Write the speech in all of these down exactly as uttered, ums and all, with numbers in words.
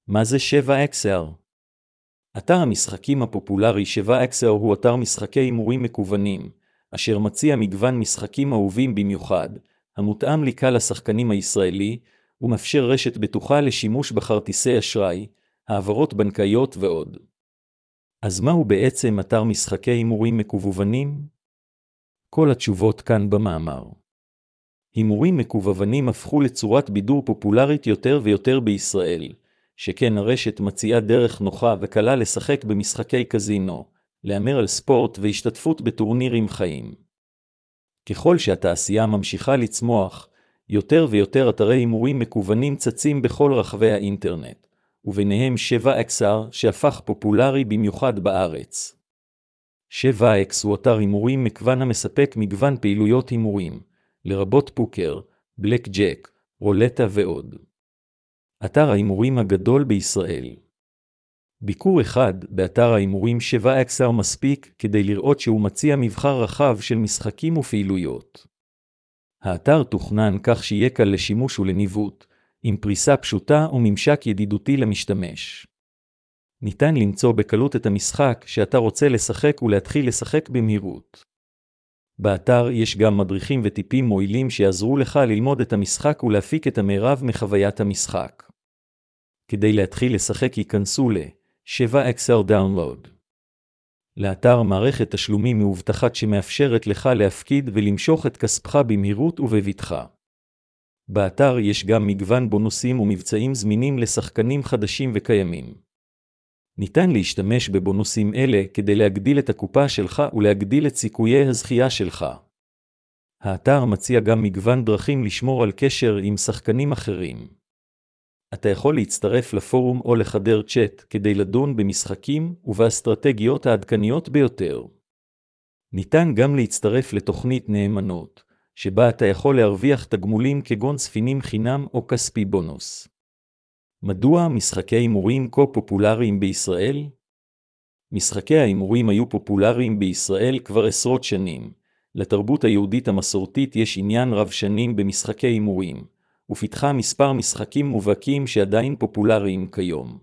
מה זה שבע אקס אר? אתר המשחקים הפופולרי שבע אקס אר הוא אתר משחקי הימורים מקוונים, אשר מציע מגוון משחקים אהובים במיוחד, המותאם לקהל השחקנים הישראלי, ומאפשר רשת בטוחה לשימוש בכרטיסי אשראי, העברות בנקאיות ועוד. אז מהו בעצם אתר משחקי הימורים מקוונים? כל התשובות כאן במאמר. הימורים מקוונים הפכו לצורת בידור פופולרית יותר ויותר בישראל, שכן הרשת מציעה דרך נוחה וקלה לשחק במשחקי קזינו, להמר על ספורט והשתתפות בטורנירים חיים. ככל שהתעשייה ממשיכה לצמוח, יותר ויותר אתרי הימורים מקוונים צצים בכל רחבי האינטרנט, וביניהם שבע אקס אר שהפך פופולרי במיוחד בארץ. שבע אקס הוא אתר הימורים מקוון המספק מגוון פעילויות הימורים, לרבות פוקר, בלק ג'ק, רולטה ועוד. אתר ההימורים הגדול בישראל. ביקור אחד באתר ההימורים שבע אקס אר מספיק כדי לראות שהוא מציע מבחר רחב של משחקים ופעילויות. האתר תוכנן כך שיהיה קל לשימוש ולניווט, עם פריסה פשוטה וממשק ידידותי למשתמש. ניתן למצוא בקלות את המשחק שאתה רוצה לשחק ולהתחיל לשחק במהירות. באתר יש גם מדריכים וטיפים מועילים שיעזרו לך ללמוד את המשחק ולהפיק את המרב מחוויית המשחק. כדי להתחיל לשחק ייכנסו ל-שבע אקס אר דאונלוד. לאתר מערכת תשלומים מאובטחת שמאפשרת לך להפקיד ולמשוך את כספך במהירות ובבטחה. באתר יש גם מגוון בונוסים ומבצעים זמינים לשחקנים חדשים וקיימים. ניתן להשתמש בבונוסים אלה כדי להגדיל את הקופה שלך ולהגדיל את סיכויי הזכייה שלך. האתר מציע גם מגוון דרכים לשמור על קשר עם שחקנים אחרים. אתה יכול להצטרף לפורום או לחדר צ'אט כדי לדון במשחקים ובאסטרטגיות העדכניות ביותר. ניתן גם להצטרף לתוכנית נאמנות, שבה אתה יכול להרוויח תגמולים כגון ספינים חינם או כספי בונוס. מדוע משחקי הימורים כה פופולריים בישראל? משחקי ההימורים היו פופולריים בישראל כבר עשרות שנים. לתרבות היהודית המסורתית יש עניין רב שנים במשחקי הימורים, ופיתחה מספר משחקים מובהקים שעדיין פופולריים כיום.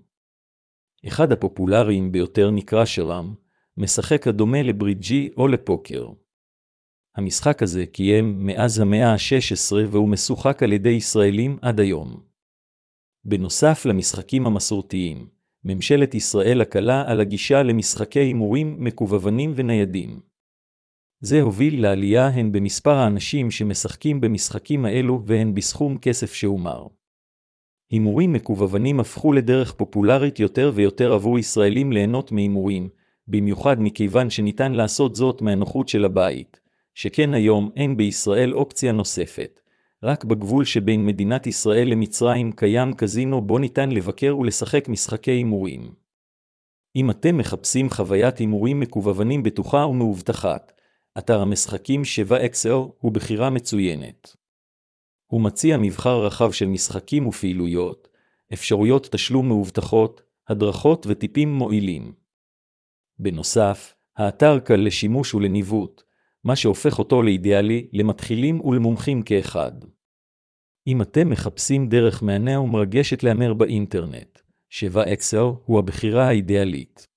אחד הפופולריים ביותר נקרא שרם, משחק הדומה לברידג'י או לפוקר. המשחק הזה קיים מאז המאה ה-שש עשרה והוא משוחק על ידי ישראלים עד היום. בנוסף למשחקים המסורתיים, ממשלת ישראל הקלה על הגישה למשחקי הימורים מקוונים וניידים. זה הוביל לעלייה הן במספר האנשים שמשחקים במשחקים האלו והן בסכום כסף שהומר. הימורים מקוונים הפכו לדרך פופולרית יותר ויותר עבור ישראלים ליהנות מהימורים, במיוחד מכיוון שניתן לעשות זאת מהנוחות של הבית, שכן היום אין בישראל אופציה נוספת. רק בגבול שבין מדינת ישראל למצרים קיים קזינו בו ניתן לבקר ולשחק משחקי הימורים. אם אתם מחפשים חוויית הימורים מקוונים בטוחה ומאובטחת, אתר המשחקים שבע אקס אר הוא בחירה מצוינת. הוא מציע מבחר רחב של משחקים ופעילויות, אפשרויות תשלום מאובטחות, הדרכות וטיפים מועילים. בנוסף, האתר קל לשימוש ולניווט, מה שהופך אותו לאידיאלי למתחילים ולמומחים כאחד. אם אתם מחפשים דרך מענה ומרגשת להמר באינטרנט, שבע אקס אר הוא הבחירה האידיאלית.